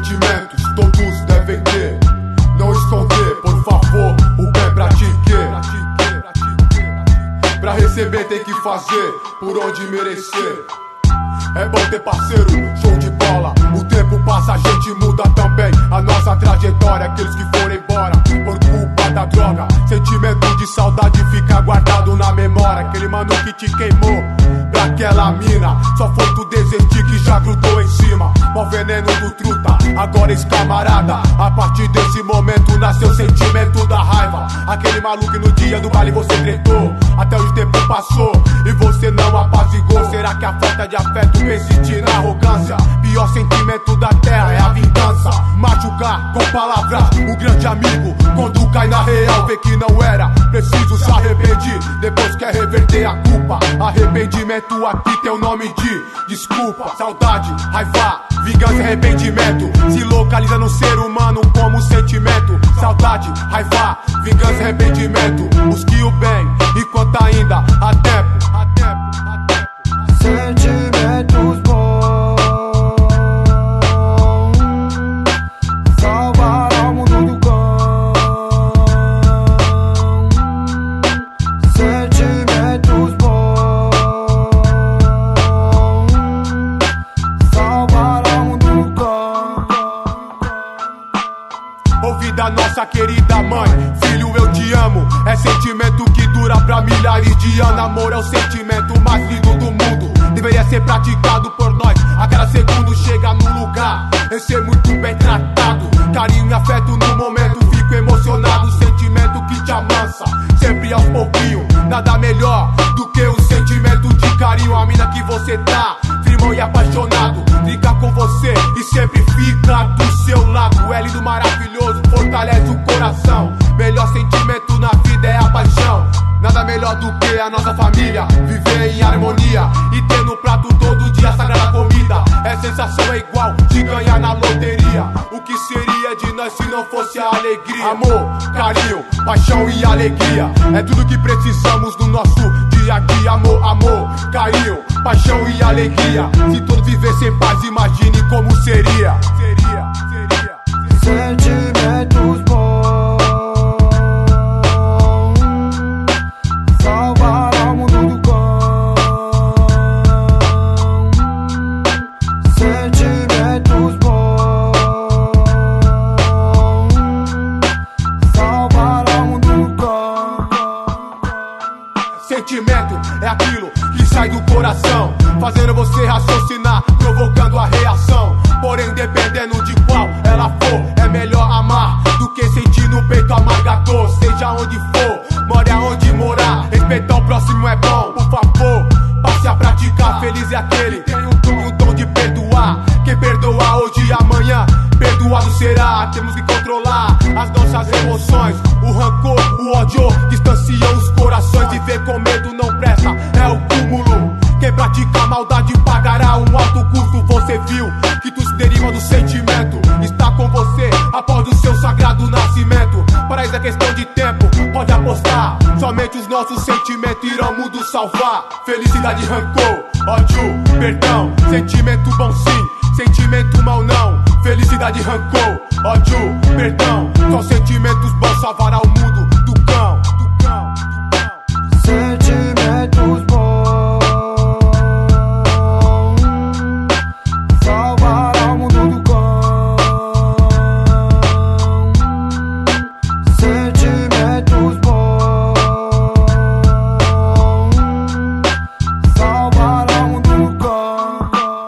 Sentimentos todos devem ter, não esconder, por favor, o bem pratique. Pra receber tem que fazer por onde merecer. É bom ter parceiro, show de bola. O tempo passa, a gente muda também a nossa trajetória. Aqueles que foram embora por culpa da droga, sentimento de saudade fica guardado na memória. Aquele mano que te queimou pra aquela mina, só foi tu desistir que já grudou em cima. Mó veneno do truta, agora ex-camarada. A partir desse momento nasceu o sentimento da raiva. Aquele maluco que no dia do baile você tretou, até o tempo passou e você não apazigou. Será que a falta de afeto persiste na arrogância? Pior sentimento da terra é a vingança. Machucar com palavras o grande amigo, quando cai na real vê que não era preciso. Se arrependi, depois quer reverter a culpa. Arrependimento aqui tem o nome de desculpa. Saudade, raiva, vingança e arrependimento se localiza no ser humano como sentimento. Saudade, raiva, vingança e arrependimento. Busque o bem enquanto ainda há tempo. Sentimentos bons salvarão o mundo do cão. Sentimentos bons salvarão o mundo do cão. Ouvi da nossa querida mãe: filho, eu te amo. É sentimento que dura pra milhares de anos. Amor é o sentimento mais lindo do mundo, deveria ser praticado por nós. A cada segundo chega no lugar em ser muito bem tratado. Carinho e afeto no momento, fico emocionado. Sentimento que te amansa, sempre aos pouquinhos. Nada melhor do que o sentimento de carinho. A mina que você tá, firmão e apaixonado, fica com você e sempre fica do seu lado. É lindo, maravilhoso, fortalece o coração. Melhor sentimento na vida é a paixão. Nada melhor do que a nossa família, viver em harmonia e ter no prato todo dia a sagrada comida. É sensação, é igual de ganhar na loteria. O que seria de nós se não fosse a alegria? Amor, carinho, paixão e alegria é tudo que precisamos no nosso dia a dia. Amor, amor, carinho, paixão e alegria. Se todos vivessem em paz, imagine como seria. Sentimentos bons salvarão o mundo do cão. Sentimentos bons salvarão o mundo do cão. Sentimento é aquilo que sai do coração, fazendo você raciocinar, provocando a reação. Porém, dependendo de qual ela for, é melhor amar do que sentir no peito amargador. Seja onde for, more aonde morar, respeitar o próximo é bom. Por favor, passe a praticar. Feliz é aquele que tem o dom de perdoar. Quem perdoa hoje e amanhã, perdoado será. Temos que controlar as nossas emoções. O rancor, o ódio distanciam os corações. Viver com medo não presta, é o cúmulo. Quem pratica maldade pagará um alto custo. Você viu que tudo se deriva do sentimento. Está com você após o seu sagrado nascimento. Para isso é questão de tempo, pode apostar. Somente os nossos sentimentos irão o mundo salvar. Felicidade, rancor, ódio, perdão. Sentimento bom sim, sentimento mal não. Felicidade, rancor, ódio, perdão. Só sentimentos bons salvará o mundo do cão. Sentimentos bons salvarão o mundo do cão. Sentimentos bons salvarão o mundo do cão.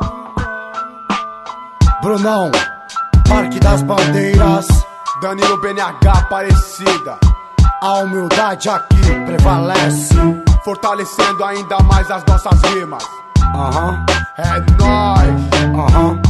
Brunão, Parque das Bandeiras, Danilo BNH Aparecida. a humildade aqui prevalece, fortalecendo ainda mais as nossas rimas. aham, É nóis. aham.